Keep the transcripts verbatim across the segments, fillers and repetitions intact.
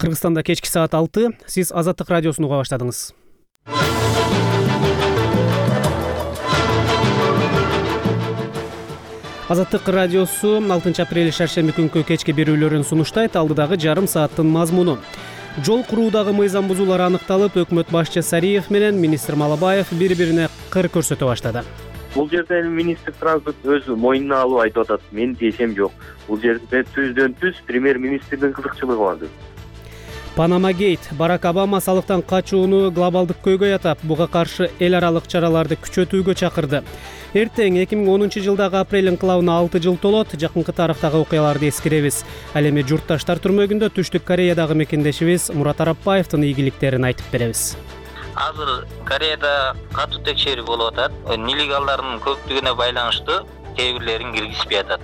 Кыргызстанда кечки саат алты. Сиз Азаттык радиосун уга баштадыңыз. Азаттык радиосу алтынчы апрель шаршемби күнкү кечки берүүлөрүн сунуштайт. Алдыдагы жарым сааттын мазмуну. Жол куруудагы мыйзам бузуулар аныкталып, өкмөт башчы Сариев менен министр Малабаев бири-бирине кыр көрсөтө баштады. Бул жерде министр транспорт өз мойнуна алып айтып атат. Менин тиешем жок. Бул жерде түздөн түз премьер-министрдин кызыкчылыгы бар. Панама гейт. Барак Обама салыктан качууну глобалдык көйгөй атап, буга каршы эл аралык чараларды күчөтүүгө чакырды. Эртең эки миң онунчу жылдагы апрель инкылабына алты жыл толот. Жакынкы тарыхтагы окуяларды эскеребиз. Ал эми журтташтар түрмөгүндө Түштүк Кореядагы мекендешибиз Мурат Арапбаевдин ийгиликтерин айтып беребиз. Азыр Кореяда катуу текшерүү болуп атат. Нелегалдардын көптүгүнө байланыштуу кээ бирлерин киргизбей атат.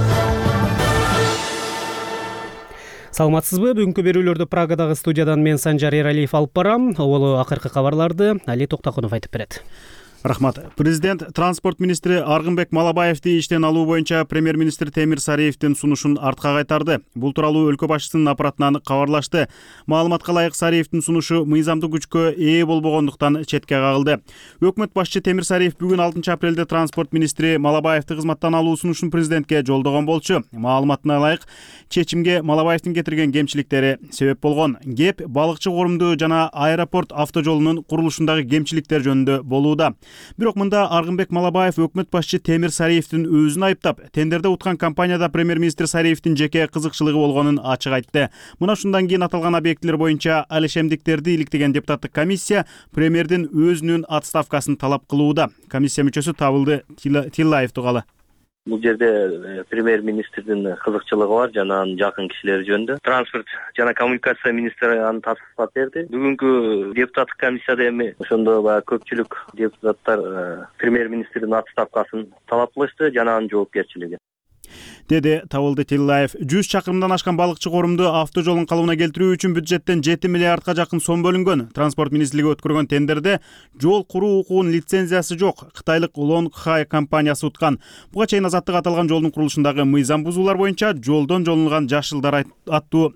Саламатсызбы? Бүгүнкү берүүлөрдү Прагадагы студиядан мен Санжар Эралиев алып барам. Олу акыркы кабарларды Али Токтакунов айтып берет. Рахмат. Президент транспорт министри Аргынбек Малабаевди иштен алуу боюнча премьер-министр Темир Сариевдин сунушун артка кайтарды. Бул тууралуу өлкө башчысынын аппаратынан кабарлашты. Маалыматка ылайык Сариевдин сунушу мыйзамдык күчкө ээ болбогондуктан четке кагылды. Өкмөт башчы Темир Сариев бүгүн алтынчы апрелде транспорт министри Малабаевди кызматтан алуу сунушун президентке жолдогон болчу. Маалыматына ылайык чечимге Малабаевдин кетирген кемчиликтери себеп болгон. Кеп балыкчы корумду жана аэропорт автожолунун курулушундагы кемчиликтер жөнүндө болууда. Бирок мында Аргынбек Малабаев өкмөт башчы Темир Сариевдин өзүн айыптап, тендерде уткан компанияда премьер-министр Сариевдин жеке кызыкчылыгы болгонун ачык айтты. Мына шундан кийин аталган объектилер боюнча алишемдиктерди иликтеген депутаттык комиссия премьердин өзүнүн отставкасын талап кылууда. Комиссия мүчөсү Табылды Тиллаев тугалы. Бул жерде премьер-министрдин кызыкчылыгы бар жана анын жакын кишилери жөнүндө. Транспорт жана коммуникация министри аны тастыктап берди. Бүгүнкү депутаттык комиссияда эми ошондо баягы көпчүлүк депутаттар премьер-министрдин отставкасын талап кылышты жана анын жоопкерчилиги. Деди Табылды Тиллаев. жүз чакырымдан ашкан балыкчы корумду автожолун калыбына келтирүү үчүн бюджеттен жети миллиардка жакын сом бөлүнгөн. Транспорт министрлиги өткөргөн тендерде жол куруу укугунун лицензиясы жок. Кытайлык Long Hai компаниясы уткан. Буга чейин Азаттык аталган жолдун курулушундагы мыйзам бузуулар боюнча жолдон жолунган жашылдар аттуу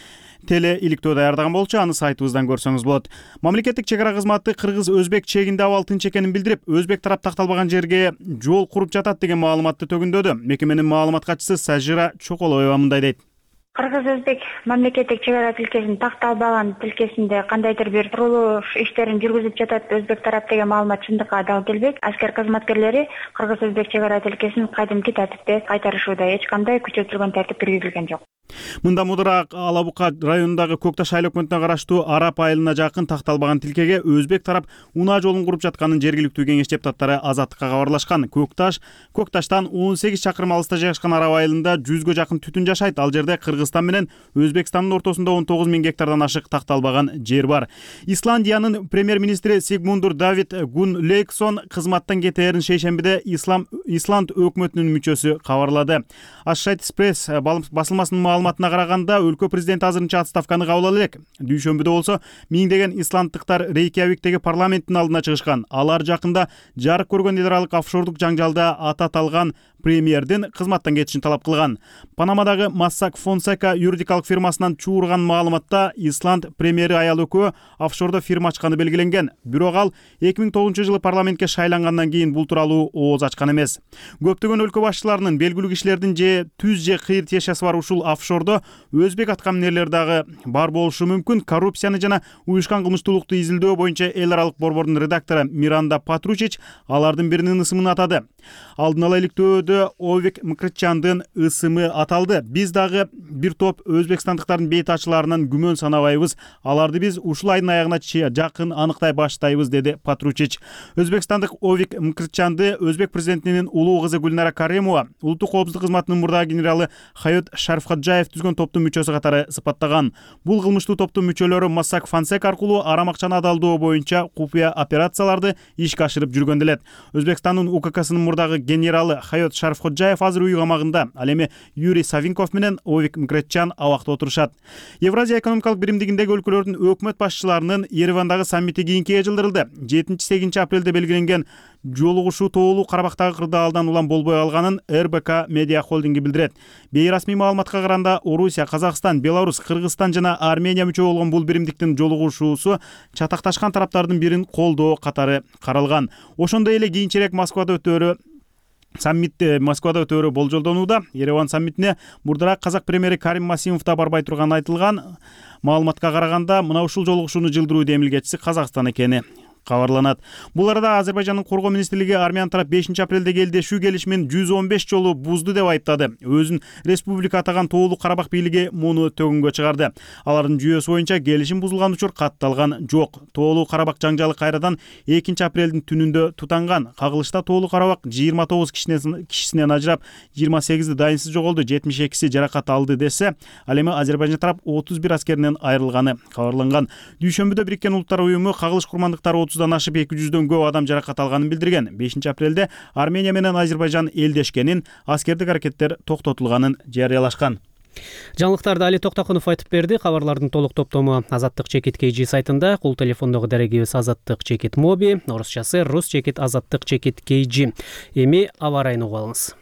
теле иликтөө даярдаган болчу, аны сайтыбыздан көрсөңүз болот. Мамлекеттик чек ара кызматы кыргыз-өзбек чегинде абал тынч экенин билдирип, өзбек тарап такталбаган жерге жол куруп жатат деген маалыматты төгүндөдү. Мекеменин маалымат катчысы Сажира Чоколоева мындай дейт. Кыргыз-өзбек мамлекеттик чек ара тилкесин такталбаган тилкесинде кандайдыр бир курулуш иштерин жүргүзүп жатат өзбек тарап деген маалымат чындыкка дал келбейт. Аскер кызматкерлери кыргыз-өзбек чек ара тилкесин кайдымкы тартипте кайтарышууда. Эч кандай күчөтүлгөн тартип киргизилген жок. Мында мудураак Ала Бука районундагы Көкташ айыл өкмөтүнө караштуу Арап айылына жакын такталбаган тилкеге өзбек тарап унаа жолун куруп жатканын жергиликтүү кеңеш депутаттары Азаттыкка кабарлашкан. Көкташ Көкташтан он сегиз чакырым алыста жайгашкан Арап айылында жүзгө жакын түтүн жашайт. Ал жерде Кыргызстан менен Өзбекстандын ортосунда он тогуз миң гектардан ашык такталбаган жер бар. Исландиянын премьер-министри Сигмундур Давид Гунлейксон кызматтан кетээрин шейшембиде Ислам Исланд өкмөтүнүн мүчөсү кабарлады. Associated басылмасынын маалыматына караганда, өлкө президенти азырынча отставканы кабыл ала элек. Дүйшөмбүдө болсо миңдеген исландтыктар Рейкьявиктеги парламенттин алдына чыгышкан. Алар жакында жарык көргөн эл аралык офшордук жаңжалда ата аталган премьердин кызматтан кетишин талап кылган. Панамадагы Mossack Fonseca юридикалык фирмасынан чуурган маалыматта Исланд премьери аял өкөө офшордо фирма ачканы белгиленген. Бирок ал эки миң тогузунчу жылы парламентке шайлангандан кийин бул тууралуу ооз ачкан эмес. Көптөгөн өлкө башчыларынын, белгилүү кишилердин же түз же кыйыр тиешеси бар ушул офшордо өзбек аткаминерлери дагы бар болушу мүмкүн. Коррупцияны жана уюшкан кылмыштуулукту изилдөө боюнча эл аралык борбордун редактору Миранда Патручич алардын биринин ысымын атады. Алдын ала иликтөөдө Овик Мкртчандын ысымы аталды. Биз дагы бир топ өзбекстандыктардын бейт ачыларынан күмөн санабайбыз. Аларды биз ушул айдын аягына жакын аныктай баштайбыз, деди Патручич. Өзбекстандык Овик Мкртчанды өзбек президентинин улуу кызы Гүлнара Каримова, улуттук коопсуздук кызматынын мурдагы генералы Хайот Шарифхаджаев түзгөн топтун мүчөсү катары сыпаттаган. Бул кылмыштуу топтун мүчөлөрү Mossack Fonseca аркылуу арам акчаны адалдоо боюнча купуя операцияларды ишке ашырып жүргөн делет. Өзбекстандын УККсынын Ордагы генералы Хайот Шарифходжаев азыр үй камагында. Ал эми Юрий Савинков менен Овик Мкретчан абакта отурушат. Евразия экономикалык биримдигиндеги өлкөлөрдүн өкмөт башчыларынын Еревандагы саммити кийинкиге жылдырылды. жетинчи-сегизинчи апрелде белгиленген жолугушуу тоолуу Карабактагы кырдаалдан улам болбой калганын эр бэ ка Медиа холдинги билдирет. Бейрасмий маалыматка караганда Орусия, Казакстан, Беларусь, Кыргызстан жана Армения мүчө болгон бул биримдиктин жолугушуусу чатакташкан тараптардын бирин колдоо катары каралган. Ошондой эле кийинчерээк Москвада өтөөрү саммит Москвада өтөөрү болжолдонууда. Ереван саммитине мурдараак казак премьери Карим Масимов да барбай турганы айтылган. Маалыматка караганда мына ушул жолугушууну жылдыруу демилгечиси Казакстан экени кабарланат. Бул арада Азербайжандын коргоо министрлиги армян тарап бешинчи апрелде келдешүү келишимин жүз он беш жолу бузду деп айыптады. Өзүн республика атаган Тоолуу Карабак бийлиги муну төгүнгө чыгарды. Алардын жүйөсү боюнча келишим бузулган учур катталган жок. Тоолуу Карабак жаңжалы кайрадан экинчи апрелдин түнүндө тутанган. Кагылышта Тоолуу Карабак жыйырма тогуз кишисинен ажырап, жыйырма сегизи дайынсыз жоголду, жетимиш экиси жаракат алды десе, ал эми Азербайжан тарап отуз бир аскеринен айрылганы кабарланган. Дүйшөмбүдө Бириккен Улуттар уюму кагылыш курмандыктары отуздан ашып эки жүздөн көп адам жаракат алганын билдирген. бешинчи апрелде Армения менен Азербайжан элдешкенин, аскердик аракеттер токтотулганын жарыялашкан. Жаңылыктарды Али Токтокунов айтып берди. Кабарлардын толук топтому Азаттык чекит кей жи сайтында, кол телефондогу дарегибиз Азаттык чекит моби, орусчасы рус чекит азаттык чекит кей жи. Эми аба ырайын угуп алыңыз.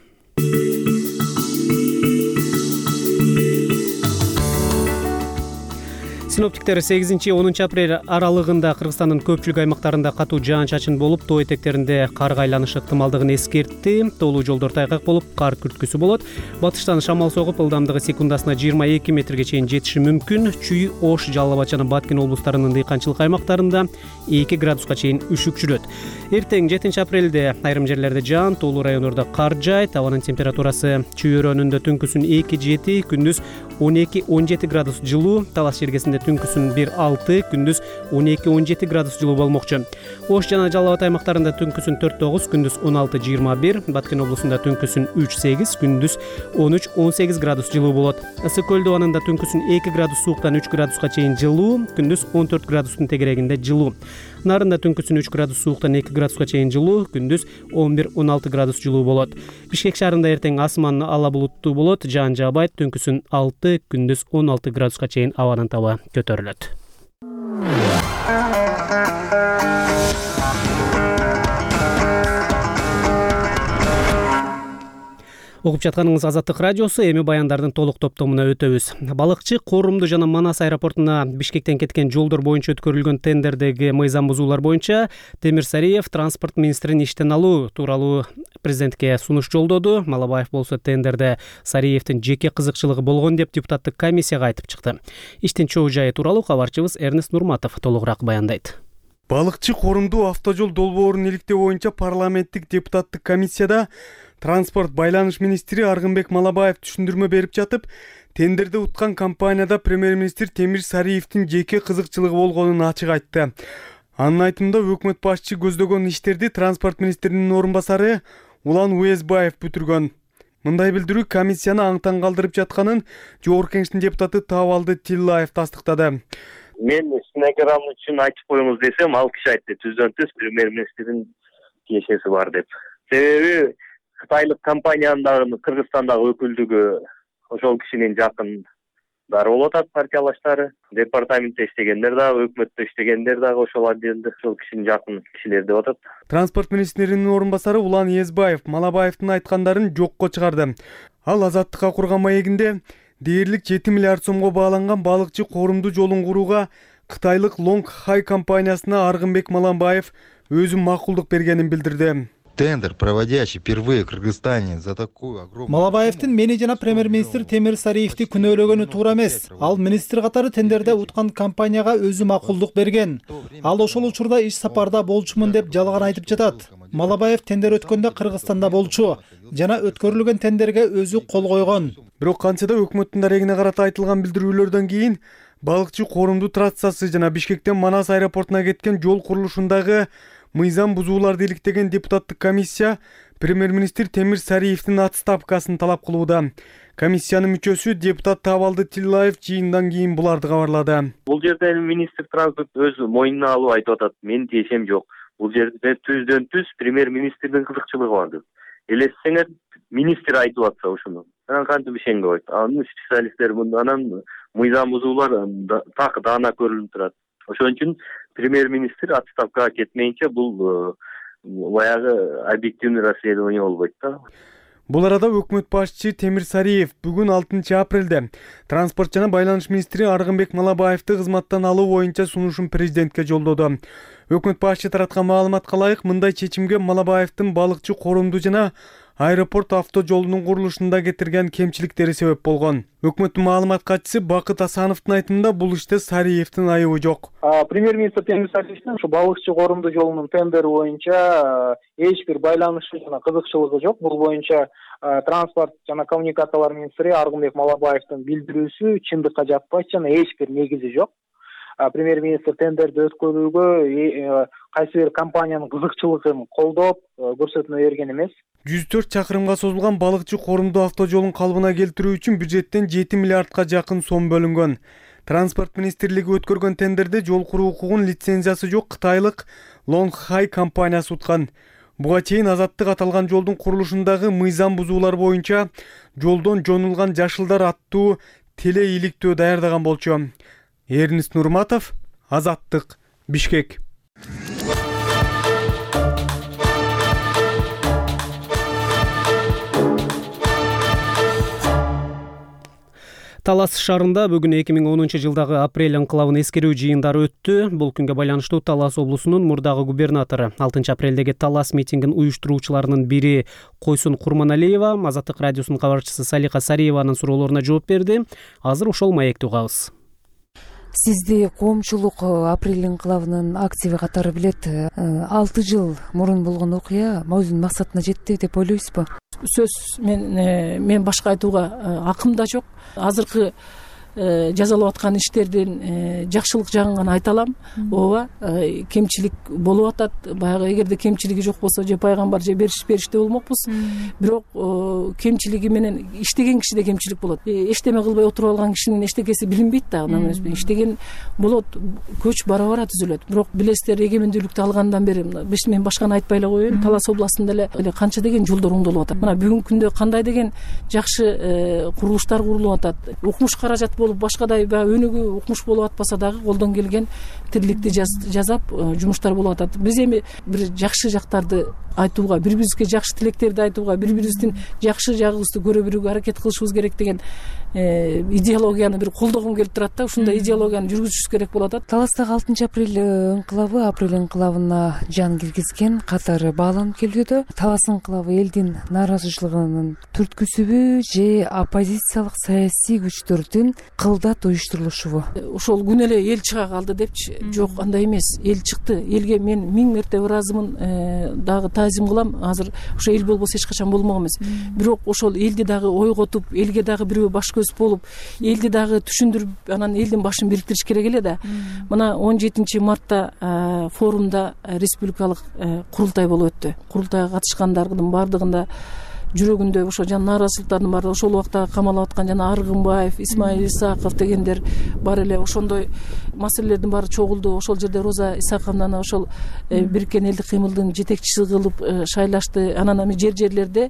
Синоптиктер сегизинчи онунчу апрель аралыгында Кыргызстандын көпчүлүк аймактарында катуу жаан-чачын болуп, тоо этектеринде карга айланышы ыктымалдыгын эскертти. Тоолуу жолдор тайгак болуп, кар күрткүсү болот. Батыштан шамал согуп, ылдамдыгы секундасына жыйырма эки метрге чейин жетиши мүмкүн. Чүй, Ош, Жалал Абад жана Баткен облустарынын дыйканчылык аймактарында эки градуска чейин үшүк жүрөт. Эртең жетинчи апрелде айрым жерлерде жаан, тоолуу райондордо кар жаайт. Абанын температурасы чүй өрөөнүндө түнкүсүн эки жети, күндүз он эки он жети градус жылуу, Талас жергесинде түнкүсүн бир алты, күндүз он эки он жети градус жылуу болмокчу. Ош жана Жалал Абад аймактарында түнкүсүн төрт тогуз, күндүз он алты жыйырма бир, Баткен облусунда түнкүсүн үч сегиз, күндүз он үч он сегиз градус жылуу болот. Ысык көл дубанында түнкүсүн эки градус сууктан үч градуска чейин жылуу, күндүз он төрт градустун тегерегинде жылуу. Нарында түнкүсүн үч градус сууктан эки градуска чейин жылуу, күндүз он бир он алты градус жылуу болот. Бишкек шаарында эртең асман ала булуттуу болот, жаан жаабайт, түнкүсүн алты, күндүз он алты градуска чейин абанын таба көтөрүлөт. Угуп жатканыңыз Азаттык радиосу. Эми баяндардын толук топтомуна өтөбүз. Балыкчы, Корумду жана Манас аэропортуна Бишкектен кеткен жолдор боюнча өткөрүлгөн тендердеги мыйзам бузуулар боюнча Темир Сариев транспорт министрин иштен алуу тууралуу президентке сунуш жолдоду. Малабаев болсо тендерде Сариевдин жеке кызыкчылыгы болгон деп депутаттык комиссияга айтып чыкты. Иштин чоо жайы тууралуу кабарчыбыз Эрнест Нурматов толугураак баяндайт. Балыкчы, Корумду автожол долбоорун иликтөө боюнча парламенттик депутаттык комиссияда транспорт байланыш министри Аргынбек Малабаев түшүндүрмө берип жатып, тендерде уткан компанияда премьер-министр Темир Сариевдин жеке кызыкчылыгы болгонун ачык айтты. Анын айтымында өкмөт башчы көздөгөн иштерди транспорт министринин орун басары Улан Уезбаев бүтүргөн. Мындай билдирүү комиссияны аңтаң калтырып жатканын Жогорку Кеңештин депутаты Табалды Тиллаев тастыктады. Мен стенограмма үчүн айтып коюңуз десем, ал киши айтты, түздөн түз премьер-министрдин киешеси бар деп. Себеби Кытайлык компаниянын дагы Кыргызстандагы өкүлдүгү ошол кишинин жакындары болуп атат, партиялаштары. Департаментте иштегендер дагы, өкмөттө иштегендер дагы ошол отделде ошол кишинин жакын кишилер деп атат. Транспорт министринин орун басары Улан Уезбаев Малабаевдин айткандарын жокко чыгарды. Ал Азаттыкка курган маегинде дээрлик жети миллиард сомго бааланган балыкчы Корумду жолун курууга Кытайлык Long Hai компаниясына Аргынбек Малабаев өзү макулдук бергенин билдирди. Тендер, проводящий впервые в Кыргызстане за такую огромную... Малабаевдин мени жана премьер-министр Темир Сариевди күнөөлөгөнү туура эмес. Ал министр катары тендерде уткан компанияга өзү макулдук берген. Ал ошол учурда иш сапарда болчумун деп жалган айтып жатат. Малабаев тендер өткөндө Кыргызстанда болчу жана өткөрүлгөн тендерге өзү кол койгон. Бирок канча да өкмөттүн дарегине карата айтылган билдирүүлөрдөн кийин балыкчы Корумду трассасы жана Бишкектен Манас аэропортуна кеткен жол курулушундагы мыйзам бузууларды иликтеген депутаттык комиссия премьер-министр Темир Сариевдин отставкасын талап кылууда. Комиссиянын мүчөсү депутат Табалды Тиллаев жыйындан кийин буларды кабарлады. Бул жерде министр транспорт өз мойнуна алып айтып атат, менин тиешем жок. Бул жерде түздөн түз премьер-министрдин кызыкчылыгы бар деп. элестсеңер министр айтып атса ушуну анан кантип ишенге болот? Анын специалисттер анан мыйзам бузуулар так даана көрүнүп турат. Ошон үчүн премьер-министр отставкага кетмейинче бул баягы объективный расследование болбойт да. Бул арада өкмөт башчысы Темир Сариев бүгүн алтынчы апрелде транспорт жана байланыш министри Аргынбек Малабаевди кызматтан алуу боюнча сунушун президентке жолдоду. Өкмөт башчысы тараткан маалыматка ылайык, мындай чечимге Малабаевдин балыкчы корумду жана аэропорт автожолунун курулушунда кетирген кемчиликтери себеп болгон. Өкмөттүн маалымат катчысы Бакыт Асановдун айтымында бул иште Сариевдин айыбы жок. Премьер-министр Темир Сариевдин ушу балыкчы корумду жолунун тендери боюнча эч бир байланышы жана кызыкчылыгы жок. Бул боюнча транспорт жана коммуникациялар министри Аргынбек Малабаевдин билдирүүсү чындыкка жатпайт жана эч бир негизи жок. Премьер-министр тендерди өткөрүүгө кайсы бир компаниянын кызыкчылыгын колдоп көрсөтмө берген эмес. жүз төрт чакырымга созулган балыкчы корумду автожолун калыбына келтирүү үчүн бюджеттен жети миллиардка жакын сом бөлүнгөн. Транспорт министрлиги өткөргөн тендерде жол куруу укугун лицензиясы жок кытайлык Longhai компаниясы уткан. Буга чейин Азаттык аталган жолдун курулушундагы мыйзам бузуулар боюнча жолдон жонулган жашылдар аттуу теле иликтөө даярдаган болчу. Эрнис Нурматов, Азаттык, Бишкек. Талас шаарында бүгүн эки миң онунчу жылдагы апрель инкылабын эскерүү жыйындары өттү. Бул күнгө байланыштуу Талас облусунун мурдагы губернатору алтынчы апрелдеги Талас митингин уюштуруучуларынын бири Койсун Курманалиева Азаттык радиосунун кабарчысы Салика Сариеванын суроолоруна жооп берди. Азыр ошол маекти угабыз. Сизди коомчулук апрель инкылабынын активи катары билет. алты жыл мурун болгон окуя өзүнүн максатына жетти деп ойлойсузбу? Сөз мен мен башка айтууга акым да жок. Азыркы жазалап аткан иштердин жакшылык жагын гана айта алам. Ооба, кемчилик болуп атат. Баягы эгерде кемчилиги жок болсо же пайгамбар же бериш бериште болмокпуз. Бирок кемчилиги менен иштеген кишиде кемчилик болот. Эчтеме кылбай отуруп алган кишинин эчтекеси билинбейт да. Анан иштеген болот, көч бара-бара түзүлөт. Бирок билесиздер, эгемендүүлүктү алгандан бери мен башканы айтпай эле коеюн, Талас областында эле канча деген жолдор оңдолуп атат. Мына бүгүнкү күндө кандай деген жакшы курулуштар курулуп атат. Укмуш каражат болуп башкадай өнүгүү укмуш болуп атпаса дагы колдон келген тирликти жасап жумуштар болуп атат. Биз эми бир жакшы жактарды айтууга, бири-бирибизге жакшы тилектерди айтууга, бири-бирибиздин жакшы жагыбызды көрө билүүгө аракет кылышыбыз керек деген идеологияны бир колдогум келип турат да. Ушундай идеологияны жүргүзүшүбүз керек болуп атат. Таластагы алтынчы апрель инкылабы апрель инкылабына жан киргизген катары бааланып келүүдө. Талас инкылабы элдин нааразычылыгынын түрткүсүбү же оппозициялык саясий күчтөрдүн кылдат уюштурулушубу? Ошол күнү эле эл чыга калды депчи? Жок, андай эмес. Эл чыкты. Элге мен миң мерте ыраазымын, дагы таазим кылам. Азыр ошо эл болбосо эч качан болмок эмес. Бирок ошол элди дагы ойготуп, элге дагы бирөө баш көз болуп, элди дагы түшүндүрүп, анан элдин башын бириктириш керек эле да. Мына он жетинчи мартта форумда республикалык курултай болуп өттү. Курултайга катышкандардын бардыгында жүрөгүндө ошо жана нааразычылыктардын баары ошол убакта камалып аткан жана Аргынбаев, Исмаил Исаков дегендер бар эле. Ошондой маселелердин баары чогулду. Ошол жерде Роза Исаковнаны ошол Бириккен элдик кыймылдын жетекчиси кылып шайлашты. Анан эми жер-жерлерде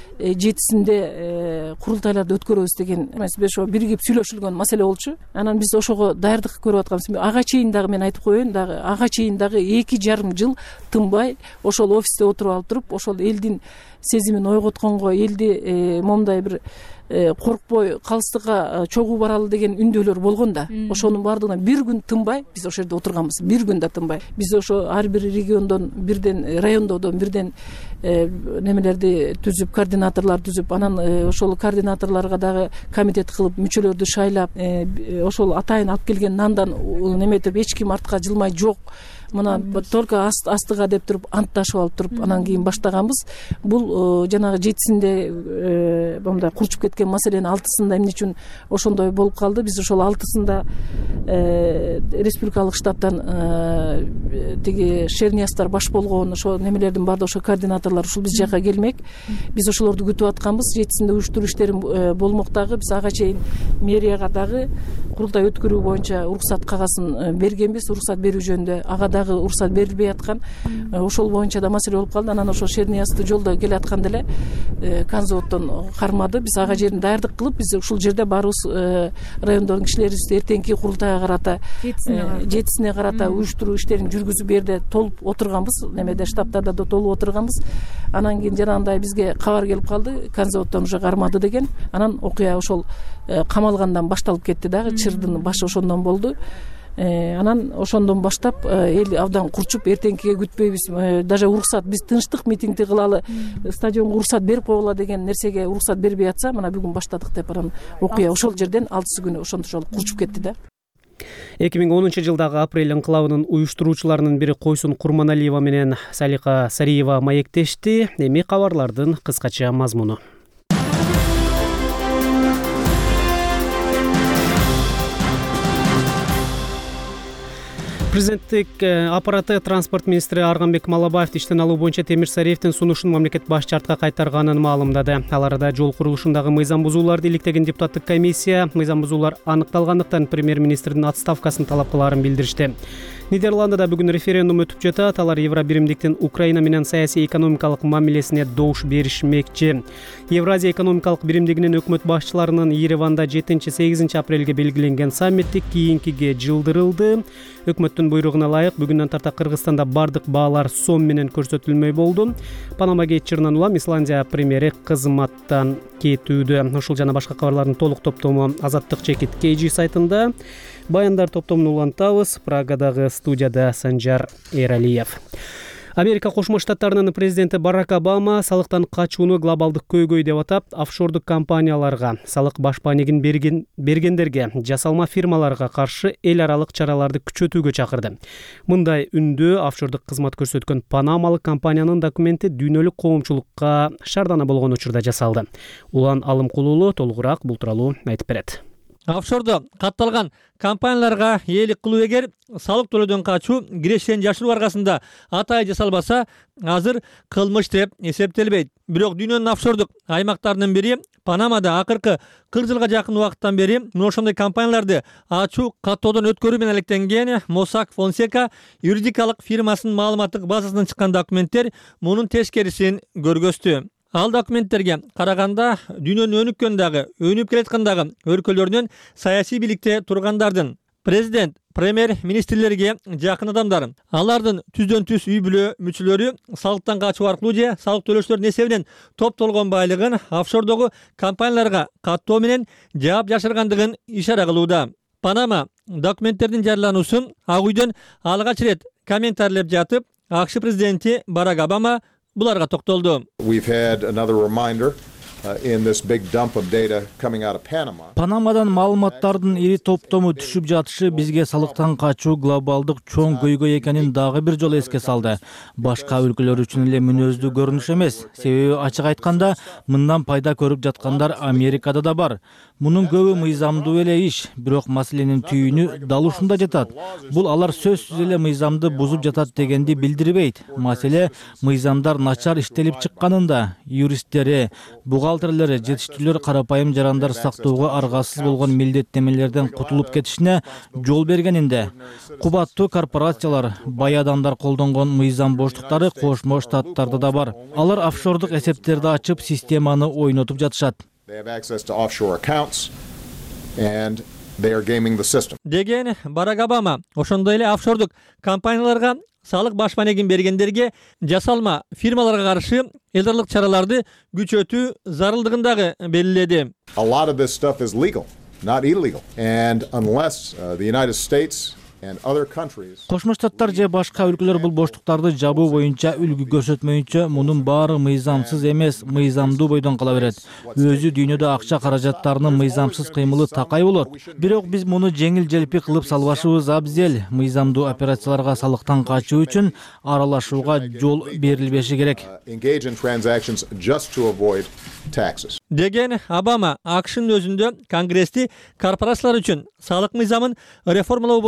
жетисинде курултайларды өткөрөбүз деген эмес, ошо биригип сүйлөшүлгөн маселе болчу. Анан биз ошого даярдык көрүп атканбыз. Ага чейин дагы мен айтып коеюн, дагы ага чейин дагы эки жарым жыл тынбай ошол офисте отуруп алып туруп, ошол элдин сезимин ойготконго, элди момундай бир коркпой калыстыкка чогуу баралы деген үндөөлөр болгон да. Ошонун баардыгынан бир күн тынбай биз ошол жерде отурганбыз. Бир күн да тынбай. Биз ошо ар бир региондон бирден, райондодон бирден немелерди түзүп, координаторлор түзүп, анан ошол координаторлорго дагы комитет кылып, мүчөлөрдү шайлап, ошол атайын алып келген нандан неметип эч ким артка жылмай жок. Мына только астыга деп туруп антташып алып туруп анан кийин баштаганбыз. Бул жанагы жетисинде момундай курчуп кеткен маселенин алтысында эмне үчүн ошондой болуп калды? Биз ошол алтысында республикалык штабтан тиги Шерниястар баш болгон ошо немелердин баардыгы ошо координатор компаниялар ушул биз жака келмек. Биз ошолорду күтүп атканбыз. Жетисинде уюштуруу иштерин болмок дагы. Биз ага чейин мэрияга дагы курултай өткөрүү боюнча уруксат кагасын бергенбиз. Уруксат берүү жөнүндө ага дагы уруксат берилбей аткан. Ошол боюнча да маселе болуп калды. Анан ошо шерний асты жолдо келе атканда эле Канзаводдон кармады. Биз ага жерин даярдык кылып, биз ушул жерде баарыбыз райондогу кишилерибиз эртеңки курултайга карата жетисине карата уюштуруу иштерин жүргүзүп берде толуп отурганбыз. Немеде штабтарда да толуп отурганбыз. Анан кийин жанагындай бизге кабар келип калды, Канзаводдон уже кармады деген. Анан окуя ошол камалгандан башталып кетти дагы. Чырдын башы ошондон болду. Анан ошондон баштап эл абдан курчуп, эртеңкиге күтпөйбүз. Даже уруксат биз тынчтык митингди кылалы, стадионго уруксат берип койгула деген нерсеге уруксат бербей атса, мына бүгүн баштадык деп анан окуя ошол жерден алтысы күнү ошончолук курчуп кетти да. эки миң онунчу жылдагы апрель инкылабынын уюштуруучуларынын бири Койсун Курманалиева менен Салика Сариева маектешти. Эми кабарлардын кыскача мазмуну. Президенттик аппараты транспорт министри Арганбек Малабаев иштен алуу боюнча Темир Сариевдин сунушун мамлекет башчы артка кайтарганын маалымдады. Ал арада жол курулушундагы мыйзам бузууларды иликтеген депутаттык комиссия мыйзам бузуулар аныкталгандыктан премьер-министрдин отставкасын талап кылаарын билдиришти. Нидерландыда бүгүн референдум өтүп жатат. Алар Евробиримдиктин Украина менен саясий экономикалык мамилесине добуш беришмекчи. Евразия экономикалык биримдигинин өкмөт башчыларынын Ереванда жетинчи-сегизинчи апрелге белгиленген саммити кийинкиге жылдырылды. Өкмөттүн буйругуна ылайык бүгүндөн тарта Кыргызстанда бардык баалар сом менен көрсөтүлмөй болду. Панама Гейт чырынан улам Исландия премьери кызматтан кетүүдө. Ушул жана башка кабарлардын толук топтому Азаттык чекит кей жи сайтында. Баяндар топтомун улантабыз. Прагадагы студияда Санжар Эралиев. Америка Кошмо Штаттарынын президенти Барак Обама салыктан качууну глобалдык көйгөй деп атап, офшордук компанияларга, салык башпанегин берген бергендерге, жасалма фирмаларга каршы эл аралык чараларды күчөтүүгө чакырды. Мындай үндө офшордук кызмат көрсөткөн панамалык компаниянын документи дүйнөлүк коомчулукка шаардана болгон учурда жасалды. Улан Алымкулуулу толугураак бул тууралуу айтып берет. Офшордо катталган компанияларга ээлик кылуу эгер салык төлөөдөн качуу, кирештерин жашыруу аркасында атай жасалбаса, азыр кылмыш деп эсептелбейт. Бирок дүйнөнүн офшордук аймактарынын бири Панамада акыркы кырк жылга жакын убакыттан бери мына ошондой компанияларды ачуу каттоодон өткөрүү менен алектенген Mossack Fonseca юридикалык фирмасынын маалыматтык базасынан чыккан документтер мунун тескерисин көргөздү. Ал документтерге караганда дүйнөнүн өнүккөн дагы, өнүп келаткандагы өлкөлөрүнөн саясий бийликте тургандардын, президент, премьер-министрлерге жакын адамдар, алардын түздөн түз үй бүлө мүчөлөрү салыктан качуу аркылуу же салык төлөөчүлөрдүн эсебинен топтолгон байлыгын офшордогу компанияларга каттоо менен жаап жашыргандыгын ишара кылууда. Панама документтердин жарыялануусун Ак үйдөн алгач ирет комментарийлеп жатып, АКШ президенти Барак Обама буларга токтолду. Панамадан маалыматтардын ири топтому түшүп жатышы бизге салыктан качуу глобалдык чоң көйгөй экенин дагы бир жолу эске салды. Башка өлкөлөр үчүн эле мүнөздүү көрүнүш эмес. Себеби ачык айтканда, мындан пайда көрүп жаткандар Америкада да бар. Мунун көбү мыйзамдуу эле иш, бирок маселенин түйүнү дал ушунда жатат. Бул алар сөзсүз эле мыйзамды бузуп жатат дегенди билдирбейт. Маселе мыйзамдар начар иштелип чыкканында, юристтери, бухгалтерлери, жетиштүүлөр карапайым жарандар сактоого аргасыз болгон милдеттемелерден кутулуп кетишине жол бергенинде. Кубаттуу корпорациялар, бай адамдар колдонгон мыйзам боштуктары Кошмо Штаттарда да бар. Алар офшордук эсептерди ачып, системаны ойнотуп жатышат. Деген Барак Обама ошондой эле офшордук компанияларга, салык башпанегин бергендерге, жасалма фирмаларга каршы эл аралык чараларды күчөтүү зарылдыгын дагы белгиледи. A lot of this stuff is legal, not illegal. And unless uh, the United States Кошмо Штаттар же башка өлкөлөр бул боштуктарды жабуу боюнча үлгү көрсөтмөйүнчө мунун баары мыйзамсыз эмес, мыйзамдуу бойдон кала берет. Өзү дүйнөдө акча каражаттарынын мыйзамсыз кыймылы такай болот. Бирок биз муну жеңил-желпи кылып салбашыбыз абзел. Мыйзамдуу операцияларга салыктан качуу үчүн аралашууга жол берилбеши керек. Деген Обама АКШнын өзүндө Конгрессти корпорациялар үчүн салык мыйзамын реформалоо боюнча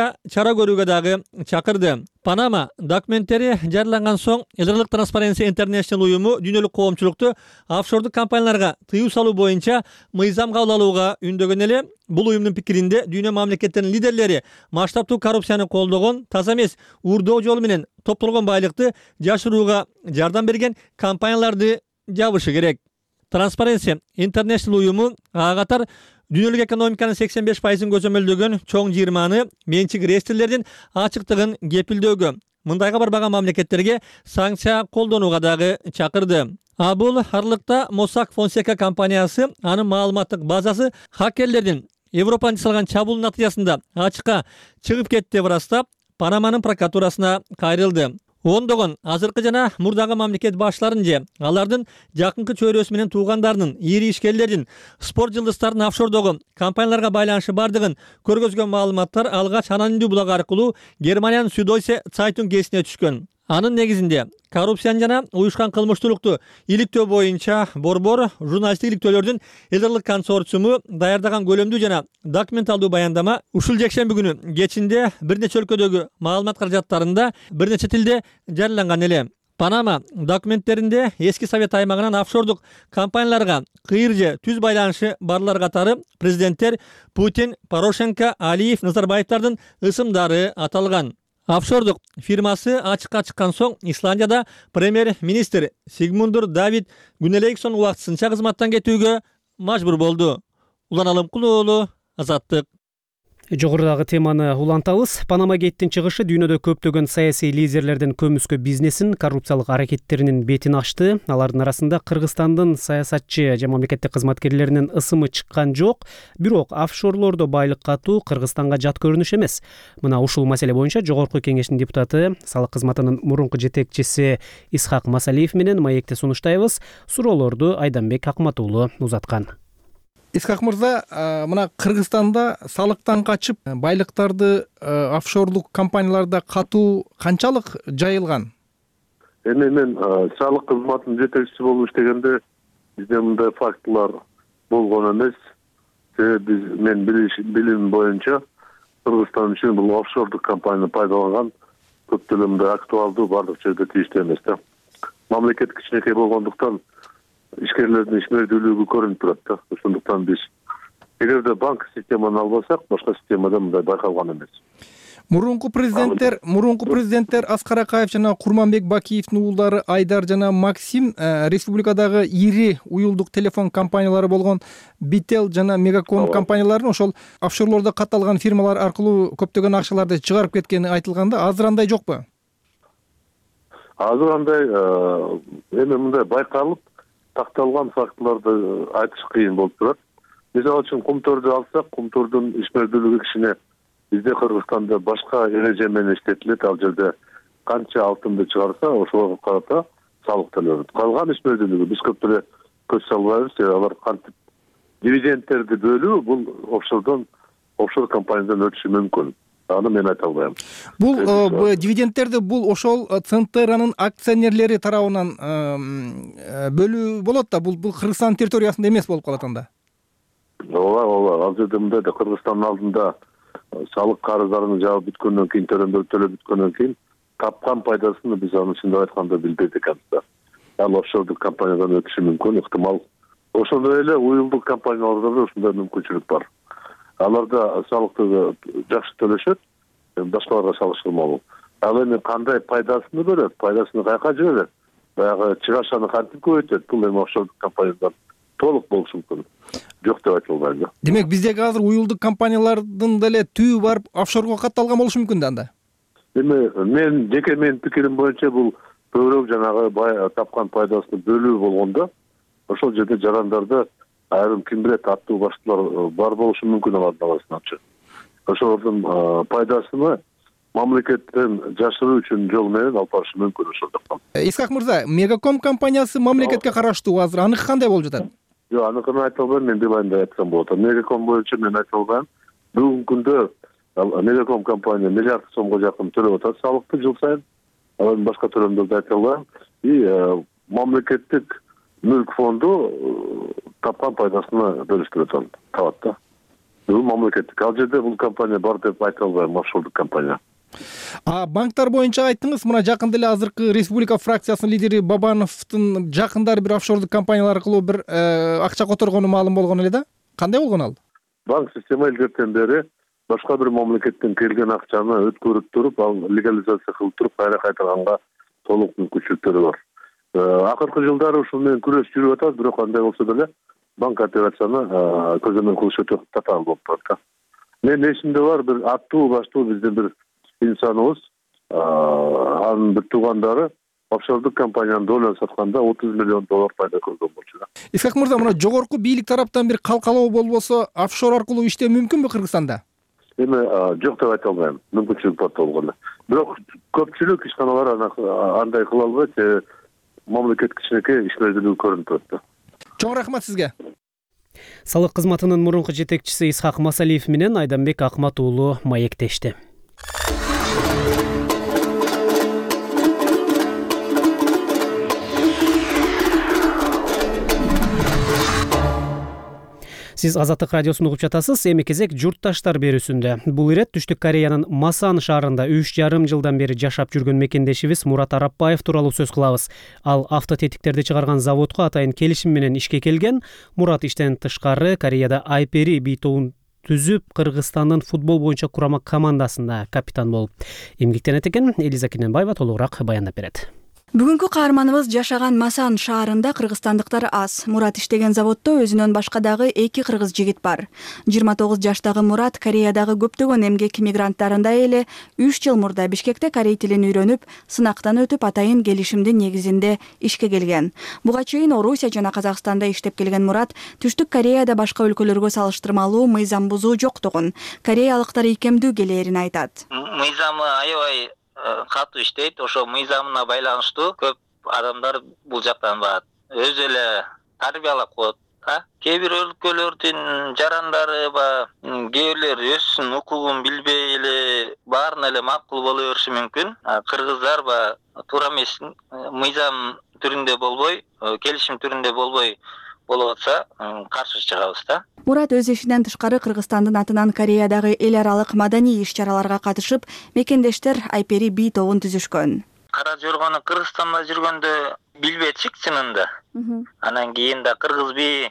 боюнча чара көрүүгө дагы чакырды. Панама документтери жарыяланган соң эл аралык Transparency International уюму дүйнөлүк коомчулукту офшордук компанияларга тыюу салуу боюнча мыйзам кабыл алууга үндөгөн эле. Бул уюмдун пикиринде дүйнө мамлекеттеринин лидерлери масштабтуу коррупцияны колдогон, таза эмес уурдоо жолу менен топтолгон байлыкты жашырууга жардам берген компанияларды жабышы керек. Transparency International уюму ага катар дүйнөлүк экономиканын сексен беш пайызын көзөмөлдөгөн чоң жыйырманы менчик реестрлердин ачыктыгын кепилдөөгө, мындайга барбаган мамлекеттерге санкция колдонууга дагы чакырды. А бул аралыкта Mossack Fonseca компаниясы анын маалыматтык базасы хакерлердин Европаны жасалган чабуулдун натыйжасында ачыкка чыгып кетти деп ырастап, Панаманын прокуратурасына кайрылды. Ондогон азыркы жана мурдагы мамлекет башчыларын же алардын жакынкы чөйрөсү менен туугандарынын, ири ишкерлердин, спорт жылдыздарынын офшордогу компанияларга байланышы бардыгын көргөзгөн маалыматтар алгач анонимдүү булак аркылуу Германиянын Süddeutsche Zeitung гезитине түшкөн. Анын негизинде коррупцияны жана уюшкан кылмыштуулукту иликтөө боюнча борбор журналисттик иликтөөлөрдүн эл аралык консорциуму даярдаган көлөмдүү жана документалдуу баяндама ушул жекшемби күнү кечинде бир нече өлкөдөгү маалымат каражаттарында бир нече тилде жарыяланган эле. Панама документтеринде эски Совет аймагынан офшордук компанияларга кыйыр же түз байланышы барлар катары президенттер Путин, Порошенко, Алиев, Назарбаевдардын ысымдары аталган. Офшордук фирмасы ачыкка чыккан соң Исландияда премьер-министр Сигмунdur Давид Гүнелейксон убактысынча кызматтан кетүүгө мажбур болду. Улан Алымкулуу, Азаттык. Жогорудагы теманы улантабыз. Панама гейттин чыгышы дүйнөдө көптөгөн саясий лидерлердин көмүскө бизнесин, коррупциялык аракеттеринин бетин ачты. Алардын арасында Кыргызстандын саясатчы же мамлекеттик кызматкерлеринин ысымы чыккан жок. Бирок офшорлордо байлык катуу Кыргызстанга жат көрүнүш эмес. Мына ушул маселе боюнча Жогорку кеңештин депутаты, салык кызматынын мурунку жетекчиси Исхак Масалиев менен маекте сунуштайбыз. Суроолорду Айданбек Акматуулу узаткан. Исхак мырза, мына Кыргызстанда салыктан качып байлыктарды офшорлук компанияларда катуу канчалык жайылган? Эми мен салык кызматынын жетекчиси болуп иштегенде бизде мындай фактылар болгон эмес. Себеби биз мен билим боюнча Кыргызстан үчүн бул офшорлук компанияны пайдаланган көптөгөн мындай актуалдуу бардык жерде тийиштүү эмес да. Мамлекет кичинекей болгондуктан ишкерлердин ишмердүүлүгү көрүнүп турат да. Ошондуктан биз эгерде банк системаны албасак, башка системада мындай байкалган эмес. Мурунку президенттер, мурунку президенттер Аскар Акаев жана Курманбек Бакиевдин уулдары Айдар жана Максим республикадагы ири уюлдук телефон компаниялары болгон Bitel жана Megacom компанияларын ошол офшорлордо катталган фирмалар аркылуу көптөгөн акчаларды чыгарып кеткени айтылганда, азыр андай жокпу? Азыр андай эми мындай байкалып такталган фактыларды айтыш кыйын болуп турат. Мисалы үчүн Кумтөрдү алсак, Кумтөрдүн ишмердүүлүгү кичине бизде Кыргызстанда башка эреже менен иштетилет. Ал жерде канча алтынды чыгарса, ошого карата салык төлөнөт. Калган ишмердүүлүгү биз көп деле көз салбайбыз. Алар кантип дивидендтерди бөлүү бул офшордон, офшор компаниядан өтүшү мүмкүн. Аны мен айта албайм. Бул дивидендтерди бул ошол Центеранын акционерлери тарабынан бөлүү болот да, бул бул Кыргызстан территориясында эмес болуп калат анда. Ооба, ооба. Ал жерде мындай да Кыргызстандын алдында салык карыздарын жаап бүткөндөн кийин, төлөмдөрдү төлөп бүткөндөн кийин тапкан пайдасын биз аны чындап айтканда билбейт экенбиз да. Ал офшордук компаниядан өтүшү мүмкүн, ыктымал. Ошондой эле уюлдук компанияларда да ушундай мүмкүнчүлүк бар. Аларда салыкты жакшы төлөшөт, башкаларга салыштырмалуу. Ал эми кандай пайдасını берет, пайдасını каяка жиберет, баягы чыгашаны кантип көбөйтөт, бул эми офшорлук компаниядан толук болушу мүмкүн. Жок деп айта албайм да. Демек биздеги азыр уюлдук компаниялардын деле түбү барып офшорго катталган болушу мүмкүн да анда. Эми мен жеке менин пикирим боюнча бул көбүрөөк жанагы тапкан пайдасını бөлүү болгондо ошол жерде жарандарды айрым ким билет аттуу баштылар бар болушу мүмкүн алардын арасында. Ошолордун пайдасını мамлекеттен жашыруу үчүн жол менен алып барышы мүмкүн ошондуктан. Исхак мырза, Megacom компаниясы мамлекетке караштуу азыр аныкы кандай болуп жатат? Жок, аныкын айта албайм, мен Билайнда айткан болот. Megacom боюнча мен айта албайм. Бүгүнкү күндө Megacom компания миллиард сомго жакын төлөп атат салыкты жыл сайын. Ал эми башка төлөмдөрдү айта албайм. И мамлекеттик мүлк фонду тапкан пайдасына бөлүштүрөт, табат да. бул мамлекеттик. Ал жерде бул компания бар деп айта албайм, офшордук компания. А банктар боюнча айттыңыз, мына жакында эле азыркы республика фракциясынын лидери Бабановдун жакындары бир офшордук компаниялар аркылуу бир акча которгону маалым болгон эле да? Кандай болгон ал? Банк система илгертен бери башка бир мамлекеттен келген акчаны өткөрүп туруп, ал легализация кылып туруп, кайра кайтарганга толук мүмкүнчүлүктөрү бар. Акыркы жылдары ушул менен күрөш жүрүп атат, бирок андай болсо деле банк операцияны көзөмөл кылыш өтө татаал болуп турат. Менин эсимде бар, бир аттуу баштуу биздин бир инсаныбыз, анын бир туугандары офшордук компаниянын долларын сатканда отуз миллион доллар пайда көргөн болчу. Исхак мырза, мына жогорку бийлик тараптан бир калкалоо болбосо, офшор аркылуу иштөө мүмкүнбү Кыргызстанда? Эми жок деп айта албайм, мүмкүнчүлүк бар болгону. Бирок көпчүлүк ишканалар андай кыла албайт, мамлекет кичинекей ишмердүүлүгү көрүнүп турат. Чоң рахмат сизге. Салык кызматынын мурунку жетекчиси Исхак Масалиев менен Айданбек Акмат уулу маектешти. Сиз Азаттык радиосун угуп жатасыз. Эми кезек журтташтар берүүсүндө. Бул ирет Түштүк Кореянын Масан шаарында үч жарым жылдан бери жашап жүргөн мекендешибиз Мурат Арапбаев тууралуу сөз кылабыз. Ал автотетиктерди чыгарган заводко атайын келишим менен ишке келген. Мурат иштен тышкары Кореяда Айпери би тобун түзүп, Кыргызстандын футбол боюнча курама командасында капитан болуп эмгектенет экен. Элиза Кененбаева толугураак баяндап берет. Бүгүнкү каарманыбыз жашаган Масан шаарында кыргызстандыктар аз. Мурат иштеген заводдо өзүнөн башка дагы эки кыргыз жигит бар. жыйырма тогуз жаштагы Мурат Кореядагы көптөгөн эмгек мигранттарындай эле үч жыл мурда Бишкекте корей тилин үйрөнүп, сынактан өтүп, атайын келишимдин негизинде ишке келген. Буга чейин Орусия жана Казакстанда иштеп келген Мурат Түштүк Кореяда башка өлкөлөргө салыштырмалуу мыйзам бузуу жоктугун, кореялыктар ийкемдүү келээрин айтат. Мыйзамы аябай катуу иштейт, ошо мыйзамына байланыштуу көп адамдар бул жактан барат. Өзү эле тарбиялап коет. Кээ бир өлкөлөрдүн жарандары ба, кээ бирлер өзүнүн укугун билбей эле баарын эле макул боло бериши мүмкүн. Кыргыздар ба туура эмес мыйзам түрүндө болбой, келишим түрүндө болбой болуп атса, каршы чыгабыз да. Мурат өз ишинен тышкары Кыргызстандын атынан Кореядагы эл аралык маданий иш-чараларга катышып, мекендештер Айпери би тобун түзүшкөн. Кара жоргону Кыргызстанда жүргөндө билбедик чынында. Анан кийин да Кыргыз би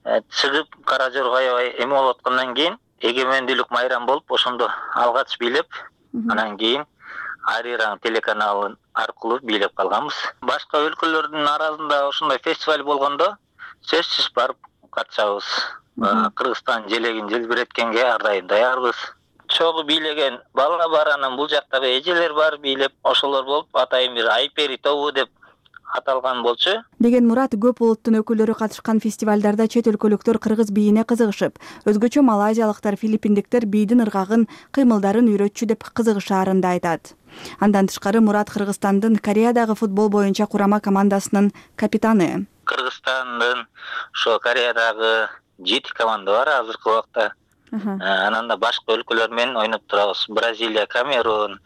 чыгып Кара жорго аябай эме болуп аткандан кийин эгемендүүлүк майрам болуп, ошондо алгач бийлеп, анан кийин Ариран телеканалы аркылуу бийлеп калганбыз. Башка өлкөлөрдүн арасында ошондой фестиваль болгондо сөзсүз барып катышабыз. Кыргызстан желегин желбиреткенге ар дайым даярбыз. Чогуу бийлеген бала бар, анан бул жактагы эжелер бар бийлеп, ошолор болуп атайын бир Айпери тобу деп аталган болчу. Деген Мурат көп улуттун өкүлдөрү катышкан фестивалдарда чет өлкөлүктөр кыргыз бийине кызыгышып, өзгөчө малайзиялыктар, филиппиндиктер бийдин ыргагын, кыймылдарын үйрөтчү деп кызыгышаарын да айтат. Андан тышкары Мурат Кыргызстандын Кореядагы футбол боюнча курама командасынын капитаны. Кыргызстандын ошо Кореядагы жети команда бар азыркы убакта. Анан да башка өлкөлөр менен ойноп турабыз. Бразилия, Камерун,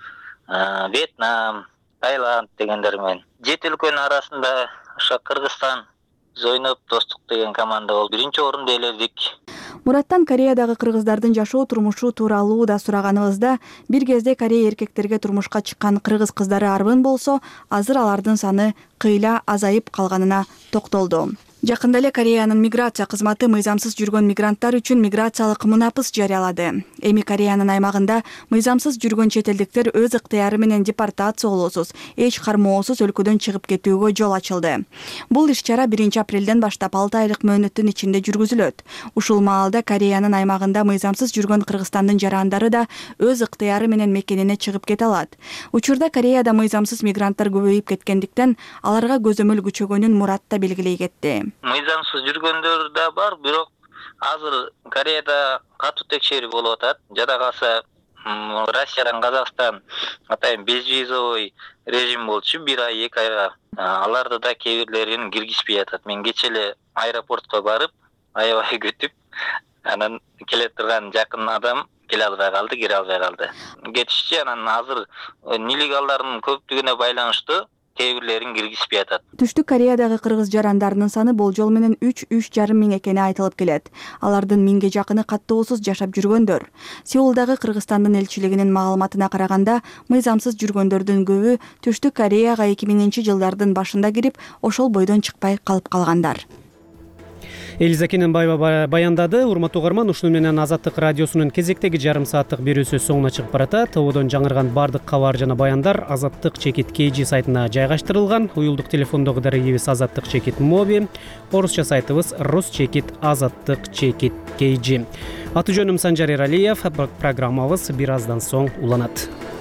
Вьетнам, Таиланд дегендер менен. Жети өлкөнүн арасында ошо Кыргызстан ойноп достук деген команда болуп биринчи орунду ээледик. Мураттан Кореядагы кыргыздардын жашоо турмушу тууралуу да сураганыбызда, бир кезде Корея эркектерге турмушка чыккан кыргыз кыздары арбын болсо, азыр алардын саны кыйла азайып калганына токтолду. Жакында эле Кореянын миграция кызматы мыйзамсыз жүргөн мигранттар үчүн миграциялык мунапыс жарыялады. Эми Кореянын аймагында мыйзамсыз жүргөн чет элдиктер өз ыктыяры менен депортациялоосуз, эч кармоосуз өлкөдөн чыгып кетүүгө жол ачылды. Бул иш-чара биринчи апрелден баштап алты айлык мөөнөттүн ичинде жүргүзүлөт. Ушул маалда Кореянын аймагында мыйзамсыз жүргөн Кыргызстандын жарандары да өз ыктыяры менен мекенине чыгып кете алат. Учурда Кореяда мыйзамсыз мигранттар көбөйүп кеткендиктен аларга көзөмөл күчөгөнүн Мурат да белгилей кетти. Мыйзамсыз жүргөндөр да бар, бирок азыр Кореяда катуу текшерүү болуп атат. Жада калса Россиядан Казакстан атайын безвизовый режим болчу, бир ай, эки айга. Аларды да кээ бирлерин киргизбей атат. Мен кече эле аэропортко барып, аябай күтүп, анан келе турган жакын адам келе албай калды, кире албай калды. Кетишчи, анан азыр нелегалдардын көптүгүнө байланыштуу кээ бирлерин киргизишпей атат. Түштүк Кореядагы кыргыз жарандарынын саны болжол менен үч үч жарым миң экени айтылып келет. Алардын миңге жакыны каттоосуз жашап жүргөндөр. Сеулдагы Кыргызстандын элчилигинин маалыматына караганда, мыйзамсыз жүргөндөрдүн көбү Түштүк Кореяга эки миңинчи жылдардын башында кирип, ошол бойдон чыкпай калып калгандар. Элиза Кененбаева баяндады. Урматтуу угарман, ушуну менен Азаттык радиосунун кезектеги жарым сааттык берүүсү соңуна чыгып баратат. Тободон жаңырган бардык кабар жана баяндар Азаттык чекит kg сайтына жайгаштырылган. Уюлдук телефондогу дарегибиз Азаттык чекит моби, орусча сайтыбыз рус чекит азаттык чекит kg. Аты жөнүм Санжар Эралиев. Программабыз бир аздан соң уланат.